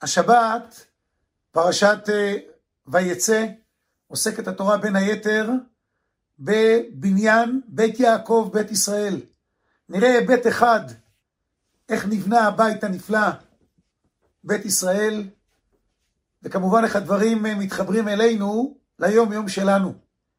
השבת, פרשת ויצא, עוסקת התורה בין היתר בבניין בית יעקב, בית ישראל. נראה היבט אחד, איך נבנה הבית הנפלא, בית ישראל, וכמובן איך הדברים מתחברים אלינו ליום יום שלנו.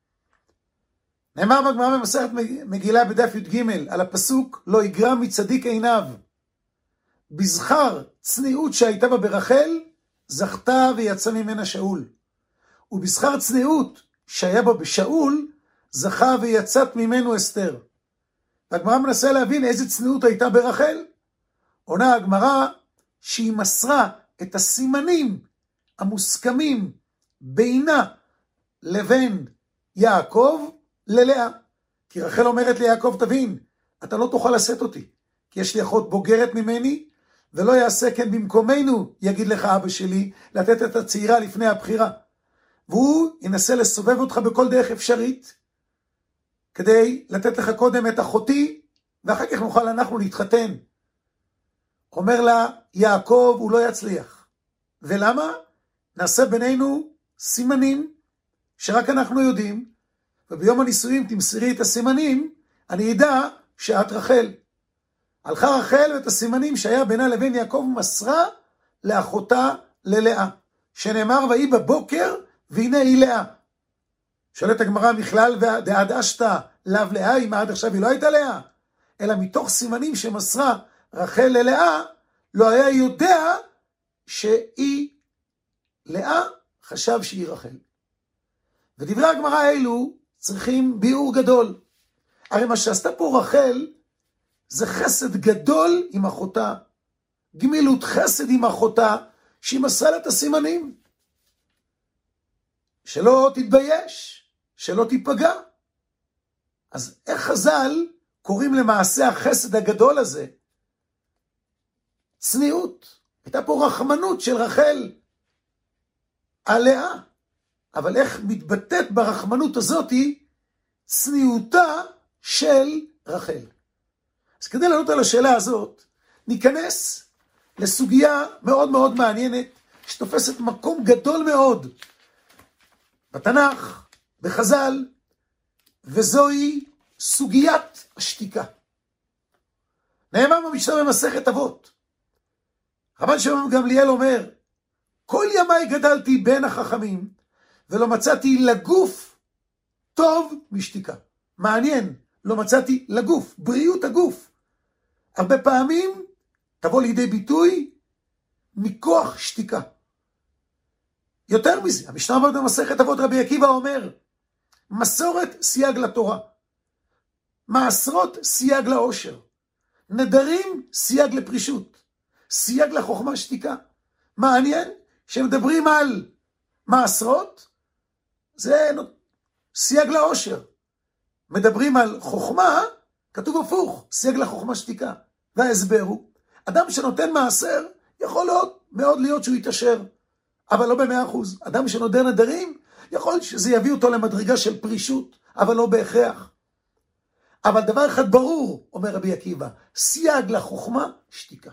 נאמר בגמרא במסכת מגילה בדף י"ג על הפסוק לא יגרע מצדיק עיניו. בזכר צניעות שהייתה בה ברחל, זכתה ויצא ממנה שאול. ובזכר צניעות שהיה בה בשאול, זכה ויצאת ממנו אסתר. והגמרא מנסה להבין איזה צניעות הייתה ברחל. עונה הגמרא שהיא מסרה את הסימנים המוסכמים בינה לבין יעקב ללאה. כי רחל אומרת ליעקב, תבין, אתה לא תוכל לשאת אותי, כי יש לי אחות בוגרת ממני, ולא יעשה כן במקומנו, יגיד לך אבא שלי, לתת את הצעירה לפני הבחירה. והוא ינסה לסובב אותך בכל דרך אפשרית, כדי לתת לך קודם את אחותי, ואחר כך נוכל אנחנו להתחתן. אומר לה, יעקב הוא לא יצליח. ולמה? נעשה בינינו סימנים, שרק אנחנו יודעים, וביום הנישואים תמסרי את הסימנים, אני אדע שאת רחל. הלכה רחל ואת הסימנים שהיה בינה לבין יעקב מסרה לאחותה ללאה. שנאמר, והיא בבוקר והנה היא לאה. שואלת הגמרא מכלל דעד אשתא לאו לאה, אם עד עכשיו היא לא הייתה לאה, אלא מתוך סימנים שמסרה רחל ללאה, לא היה יודע שהיא לאה, חשב שהיא רחל. ודברי הגמרא האלו צריכים ביאור גדול. הרי מה שעשתה פה רחל, זה חסד גדול עם אחותה, גמילות חסד עם אחותה, שהיא מסרה לה את הסימנים. שלא תתבייש, שלא תיפגע. אז איך חז"ל קוראים למעשה החסד הגדול הזה? צניעות. הייתה פה רחמנות של רחל עליה. אבל איך מתבטאת ברחמנות הזאת צניעותה של רחל? אז כדי לענות על השאלה הזאת, ניכנס לסוגיה מאוד מאוד מעניינת, שתופסת מקום גדול מאוד בתנ"ך, בחז"ל, וזוהי סוגיית השתיקה. נאמר במשנה במסכת אבות, רבן שמעון גמליאל אומר, כל ימיי גדלתי בין החכמים, ולא מצאתי לגוף טוב משתיקה. מעניין, לא מצאתי לגוף, בריאות הגוף. הרבה פעמים תבוא לידי ביטוי מכוח שתיקה. יותר מזה, המשנה במסכת אבות רבי עקיבא אומר, מסורת סייג לתורה, מעשרות סייג לעושר, נדרים סייג לפרישות, סייג לחוכמה שתיקה. מעניין שמדברים על מעשרות, זה סייג לעושר. מדברים על חוכמה, כתוב הפוך, סייג לחוכמה שתיקה. וההסבר הוא, אדם שנותן מעשר, יכול מאוד להיות שהוא יתעשר, אבל לא ב100%. אדם שנודר נדרים, יכול שזה יביא אותו למדרגה של פרישות, אבל לא בהכרח. אבל דבר אחד ברור, אומר רבי עקיבא, סייג לחוכמה, שתיקה.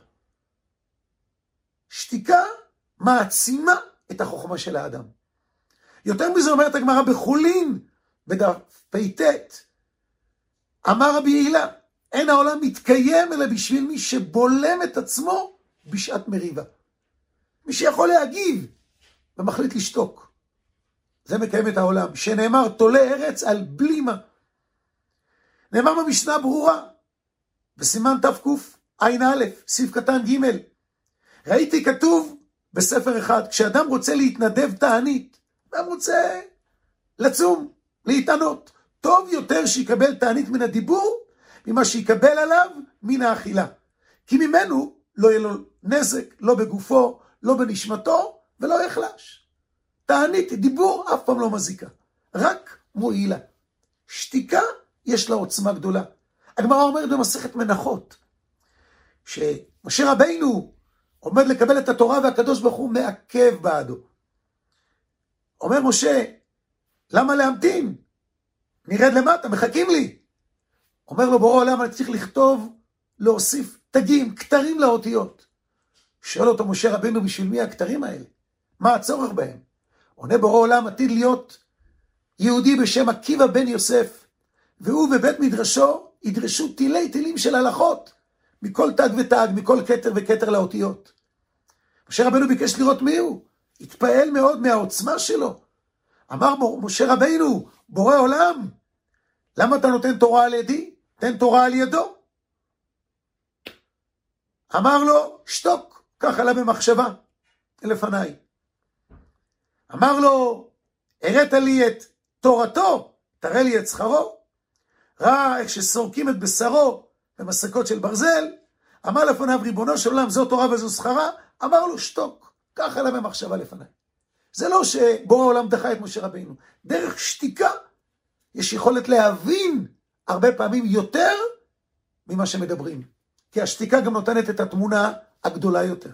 שתיקה מעצימה את החוכמה של האדם. יותר מזה אומרת הגמרא בחולין, בדף פ"ט, אמר רבי יעילה, אין העולם מתקיים אלא בשביל מי שבולם את עצמו בשעת מריבה. מי שיכול להגיב ומחליט לשתוק. זה מקיים את העולם. שנאמר תולה ארץ על בלימה. נאמר במשנה ברורה, בסימן תקע"א, סעיף קטן ג', ראיתי כתוב בספר אחד, כשאדם רוצה להתנדב תענית, אדם רוצה לצום, להתענות, טוב יותר שיקבל תענית מן הדיבור, ממה שיקבל עליו מן האכילה. כי ממנו לא יהיה לו נזק, לא בגופו, לא בנשמתו, ולא יחלש. תענית, דיבור אף פעם לא מזיקה, רק מועילה. שתיקה יש לה עוצמה גדולה. הגמרא אומרת במסכת מנחות, שמשה רבינו עומד לקבל את התורה והקדוש ברוך הוא מעכב בעדו. אומר משה, למה להמתין? נרד למטה, מחכים לי. אומר לו בורא עולם, אני צריך לכתוב, להוסיף תגים, כתרים לאותיות. שואל אותו משה רבנו, בשביל מי הכתרים האלה? מה הצורך בהם? עונה בורא עולם, עתיד להיות יהודי בשם עקיבא בן יוסף, והוא בבית מדרשו ידרשו תילי תילים של הלכות, מכל תג ותג, מכל כתר וכתר לאותיות. משה רבנו ביקש לראות מי הוא, התפעל מאוד מהעוצמה שלו. אמר משה רבנו, בורא עולם, למה אתה נותן תורה על ידי? תן תורה על ידו. אמר לו, שתוק, כך עלה במחשבה לפניי. אמר לו, הראת לי את תורתו, תראה לי את שכרו. ראה איך שסורקים את בשרו במסקות של ברזל, אמר לפניו, ריבונו של עולם, זו תורה וזו שכרה. אמר לו, שתוק, כך עלה במחשבה לפניי. זה לא שבורא העולם דחה את משה רבינו. דרך שתיקה יש יכולת להבין הרבה פעמים יותר ממה שמדברים. כי השתיקה גם נותנת את התמונה הגדולה יותר.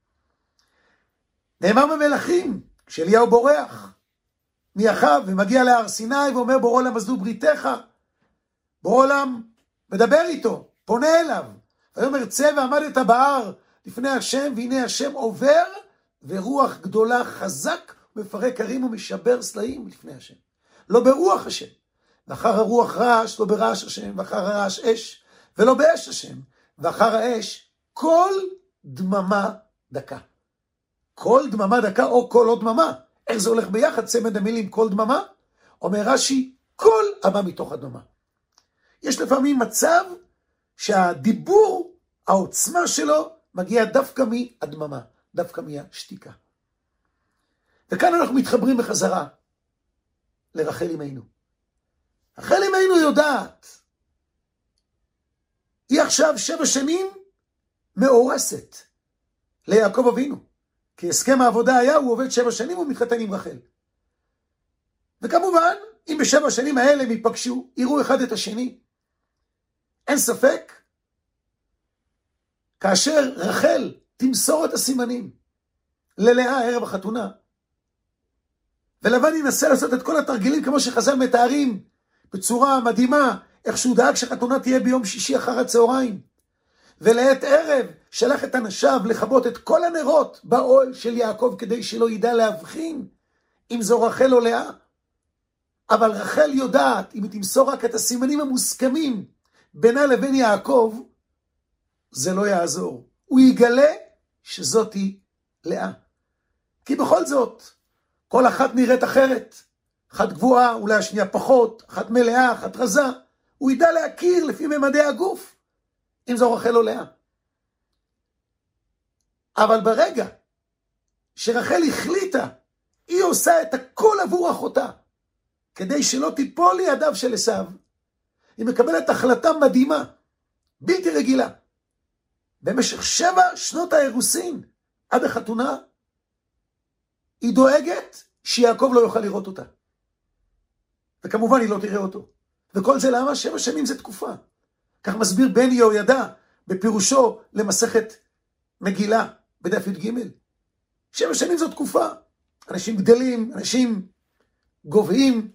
נאמר במלכים, כשאליהו בורח מאחיו ומגיע להר סיני ואומר, בורא עולם עזבו בריתך. בורא עולם מדבר איתו, פונה אליו. ויאמר צא ועמדת בהר לפני השם, והנה השם עובר, ורוח גדולה חזק מפרק הרים ומשבר סלעים לפני השם. לא ברוח השם. ואחר הרוח רעש, לא ברעש השם, ואחר הרעש אש, ולא באש השם. ואחר האש, כל דממה דקה. כל דממה דקה או כל עוד דממה. איך זה הולך ביחד? צמד המילים כל דממה. אומר רש"י, כל הבא מתוך הדממה. יש לפעמים מצב שהדיבור, העוצמה שלו, מגיע דווקא מהדממה, דווקא מהשתיקה. וכאן אנחנו מתחברים בחזרה לרחל אמנו. רחל אמנו יודעת, היא עכשיו 7 שנים מאורסת ליעקב אבינו. כי הסכם העבודה היה, הוא עובד 7 שנים ומתחתן עם רחל. וכמובן, אם ב7 שנים האלה הם ייפגשו, יראו אחד את השני, אין ספק, כאשר רחל תמסור את הסימנים ללאה ערב החתונה, ולבן ינסה לעשות את כל התרגילים כמו שחז"ל מתארים בצורה מדהימה, איך שהוא דאג שחתונה תהיה ביום שישי אחר הצהריים, ולעת ערב שלח את אנשיו לכבות את כל הנרות באוהל של יעקב כדי שלא ידע להבחין אם זו רחל או לאה. אבל רחל יודעת, אם היא תמסור רק את הסימנים המוסכמים בינה לבין יעקב, זה לא יעזור. הוא יגלה שזאת היא לאה. כי בכל זאת, כל אחת נראית אחרת. אחת גבוהה, אולי השנייה פחות, אחת מלאה, אחת רזה. הוא ידע להכיר לפי ממדי הגוף, אם זו רחל או לאה. אבל ברגע שרחל החליטה, היא עושה את הכל עבור אחותה, כדי שלא תיפול לידיו של עשיו, היא מקבלת החלטה מדהימה, בלתי רגילה. במשך 7 שנות האירוסין, עד החתונה, היא דואגת שיעקב לא יוכל לראות אותה. וכמובן היא לא תראה אותו. וכל זה למה? 7 שנים זה תקופה. כך מסביר בן יהוידע בפירושו למסכת מגילה בדף י"ג. 7 שנים זו תקופה. אנשים גדלים, אנשים גובהים,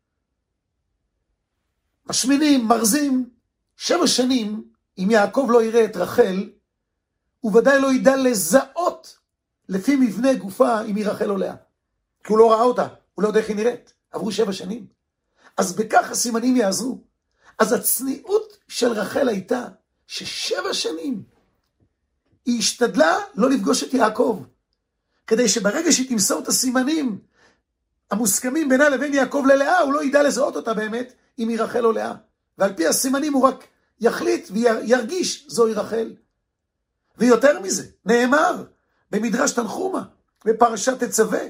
משמינים, מרזים. 7 שנים, אם יעקב לא יראה את רחל, הוא ודאי לא ידע לזהות לפי מבנה גופה אם היא רחל או לאה. כי הוא לא ראה אותה, הוא לא יודע איך היא נראית. עברו 7 שנים. אז בכך הסימנים יעזרו. אז הצניעות של רחל הייתה ש7 שנים היא השתדלה לא לפגוש את יעקב, כדי שברגע שהיא תמסור את הסימנים המוסכמים בינה לבין יעקב ללאה, הוא לא ידע לזהות אותה באמת אם היא רחל או לאה. ועל פי הסימנים הוא רק יחליט וירגיש זוהי רחל. ויותר מזה, נאמר במדרש תנחומה, בפרשת תצווה,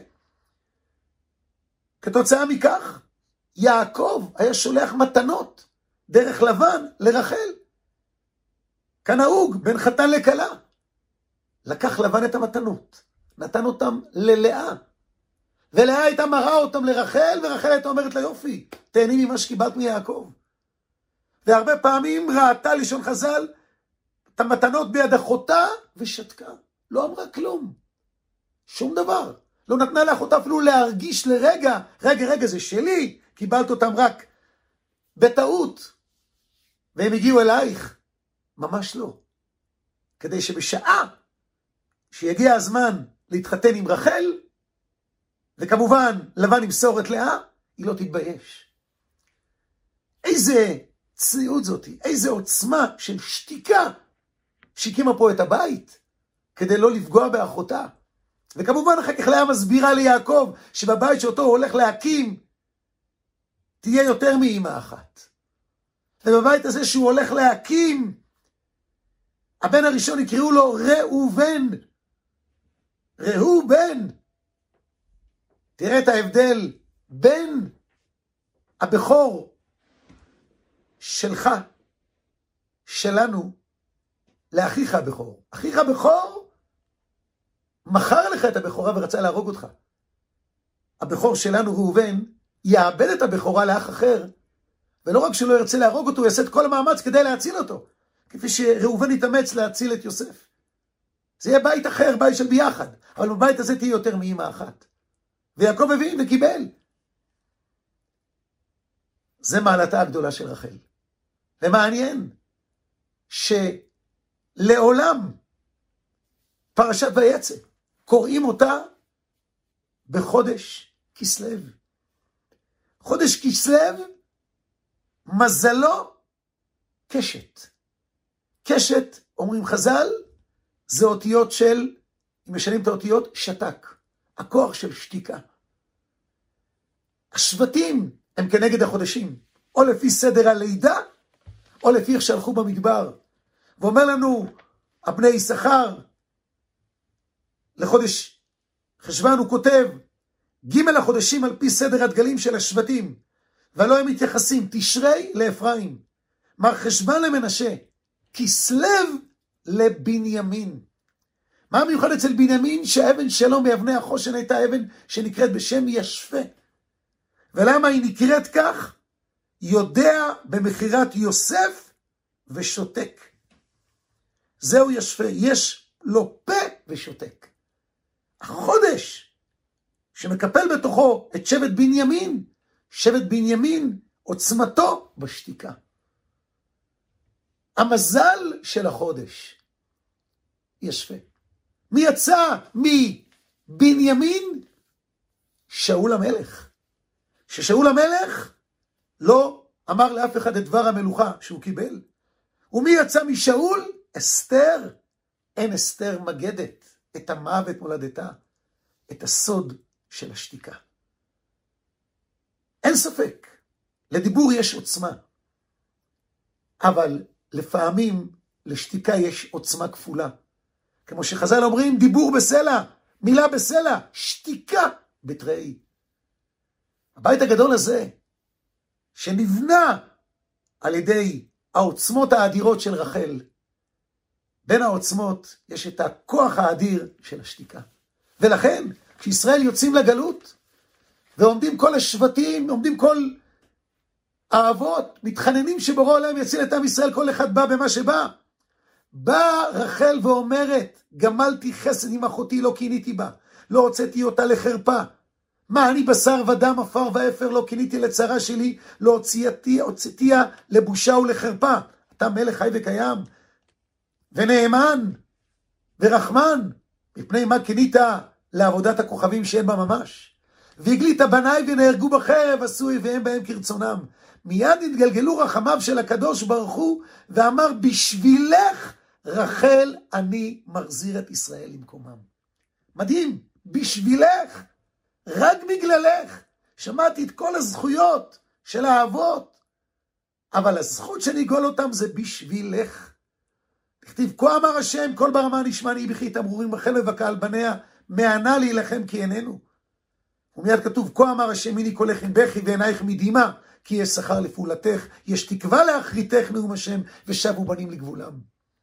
כתוצאה מכך, יעקב היה שולח מתנות דרך לבן לרחל. כנהוג, בין חתן לכלה. לקח לבן את המתנות, נתן אותם ללאה. ולאה הייתה מראה אותם לרחל, ורחל הייתה אומרת לה, יופי, תהני ממה שקיבלת מיעקב. והרבה פעמים ראתה לשון חז"ל את המתנות ביד אחותה ושתקה. לא אמרה כלום. שום דבר. לא נתנה לאחותה אפילו להרגיש לרגע, רגע, זה שלי, קיבלת אותם רק בטעות. והם הגיעו אלייך. ממש לא. כדי שבשעה שיגיע הזמן להתחתן עם רחל, וכמובן לבן ימסור את לאה, היא לא תתבייש. איזה צניעות זאת, איזה עוצמה של שתיקה שהקימה פה את הבית, כדי לא לפגוע באחותה. וכמובן אחר כך לאה מסבירה ליעקב, שבבית שאותו הוא הולך להקים, תהיה יותר מאמא אחת. ובבית הזה שהוא הולך להקים, הבן הראשון יקראו לו ראובן. ראובן. תראה את ההבדל בין הבכור שלך, שלנו, לאחיך הבכור. אחיך הבכור מכר לך את הבכורה ורצה להרוג אותך. הבכור שלנו, ראובן, יאבד את הבכורה לאח אחר, ולא רק שלא ירצה להרוג אותו, הוא יעשה את כל המאמץ כדי להציל אותו, כפי שראובן יתאמץ להציל את יוסף. זה יהיה בית אחר, בית של ביחד, אבל בבית הזה תהיה יותר מאמא אחת. ויעקב הבין וקיבל. זה מעלתה הגדולה של רחל. ומעניין שלעולם פרשת ויצא קוראים אותה בחודש כסלו. חודש כסלו מזלו קשת. קשת, אומרים חז"ל, זה אותיות של, אם משנים את האותיות, שתק. הכוח של שתיקה. השבטים הם כנגד החודשים, או לפי סדר הלידה, או לפי איך שהלכו במדבר. ואומר לנו, הבני יששכר, לחודש חשוון הוא כותב, ג' החודשים על פי סדר הדגלים של השבטים, ולא הם מתייחסים, תשרי לאפרים, מר חשוון למנשה, כסלו לבנימין. מה המיוחד אצל בנימין? שהאבן שלו מאבני החושן הייתה אבן שנקראת בשם ישפה. ולמה היא נקראת כך? יודע במחירת יוסף ושותק. זהו ישפה, יש לו פה ושותק. החודש שמקפל בתוכו את שבט בנימין, שבט בנימין עוצמתו בשתיקה. המזל של החודש ישפה. מי יצא מבנימין? שאול המלך. ששאול המלך לא אמר לאף אחד את דבר המלוכה שהוא קיבל. ומי יצא משאול? אסתר. אין אסתר מגדת את המוות מולדתה, את הסוד של השתיקה. אין ספק, לדיבור יש עוצמה, אבל לפעמים לשתיקה יש עוצמה כפולה. כמו שחז"ל אומרים, דיבור בסלע, מילה בסלע, שתיקה בתראי. הבית הגדול הזה, שנבנה על ידי העוצמות האדירות של רחל, בין העוצמות יש את הכוח האדיר של השתיקה. ולכן, כשישראל יוצאים לגלות, ועומדים כל השבטים, עומדים כל האבות, מתחננים שבורא עולם יציל את עם ישראל, כל אחד בא במה שבא. באה רחל ואומרת, גמלתי חסד עם אחותי, לא קיניתי בה, לא הוצאתי אותה לחרפה. מה אני בשר ודם, עפר ואפר, לא קיניתי לצרה שלי, לא הוצאתיה לבושה ולחרפה. אתה מלך חי וקיים, ונאמן, ורחמן, מפני מה קינית לעבודת הכוכבים שאין בה ממש. והגלית בניי ונהרגו בחרב, עשו אביהם בהם כרצונם. מיד התגלגלו רחמיו של הקדוש ברוך הוא, ואמר, בשבילך רחל אני מחזיר את ישראל למקומם. מדהים, בשבילך, רק בגללך, שמעתי את כל הזכויות של האבות, אבל הזכות שניגול אותם זה בשבילך. תכתיב, כה אמר השם, כל ברמה נשמעני בכי תמרורים רחל מבכה על בניה, מענה להילחם כי איננו. ומיד כתוב, כה אמר השם, הנה קולך עם בכי ועינייך מדהימה, כי יש שכר לפעולתך, יש תקווה לאחריתך נאום השם, ושבו בנים לגבולם.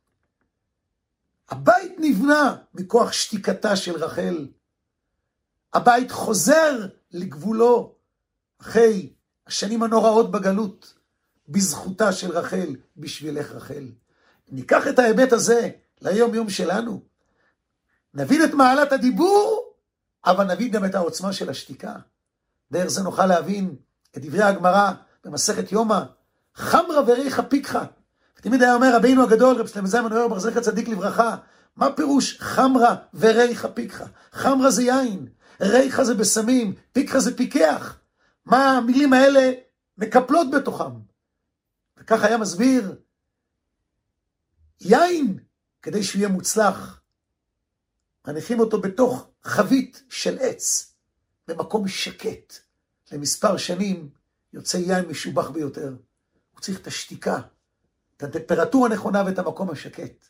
הבית נבנה מכוח שתיקתה של רחל. הבית חוזר לגבולו אחרי השנים הנוראות בגלות, בזכותה של רחל, בשבילך רחל. ניקח את ההיבט הזה ליום יום שלנו, נבין את מעלת הדיבור, אבל נבין גם את העוצמה של השתיקה. דרך זה נוכל להבין את דברי הגמרא במסכת יומא, חמרה וריחא פיקחא. תמיד היה אומר רבינו הגדול, רב שלמה זלמן אוירבך זכר צדיק לברכה, מה פירוש חמרה וריחה פיקחה? חמרה זה יין, ריחה זה בסמים, פיקחה זה פיקח. מה המילים האלה מקפלות בתוכם? וכך היה מסביר, יין, כדי שהוא יהיה מוצלח, מניחים אותו בתוך חבית של עץ, במקום שקט. למספר שנים יוצא יין משובח ביותר. הוא צריך את השתיקה, את הטמפרטורה הנכונה ואת המקום השקט.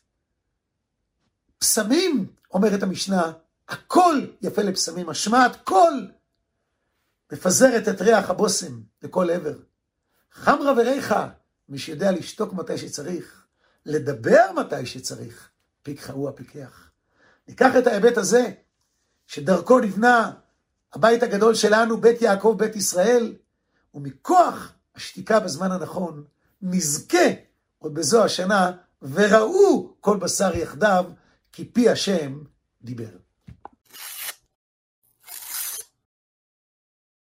פסמים, אומרת המשנה, הכל יפה לפסמים, השמעת קול, מפזרת את ריח הבושם לכל עבר. חמרה וריחה, מי שיודע לשתוק מתי שצריך, לדבר מתי שצריך, פיקחה הוא הפיקח. ניקח את ההיבט הזה, שדרכו נבנה הבית הגדול שלנו, בית יעקב, בית ישראל, ומכוח השתיקה בזמן הנכון, נזכה עוד בזו השנה, וראו כל בשר יחדיו, כי פי השם דיבר.